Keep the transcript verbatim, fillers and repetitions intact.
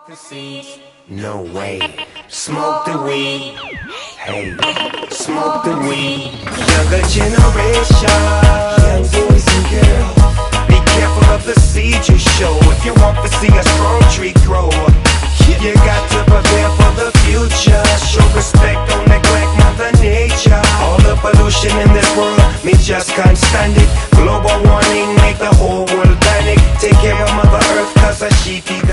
the seeds, no way. Smoke the weed, hey, smoke the weed. Younger generation, young boys and girls, be careful of the seeds you show. If you want to see a strong tree grow, you got to prepare for the future. Show respect, don't neglect Mother Nature. All the pollution in this world, me just can't stand it. Global warming make the whole world panic. Take care of Mother Earth, cause she keeps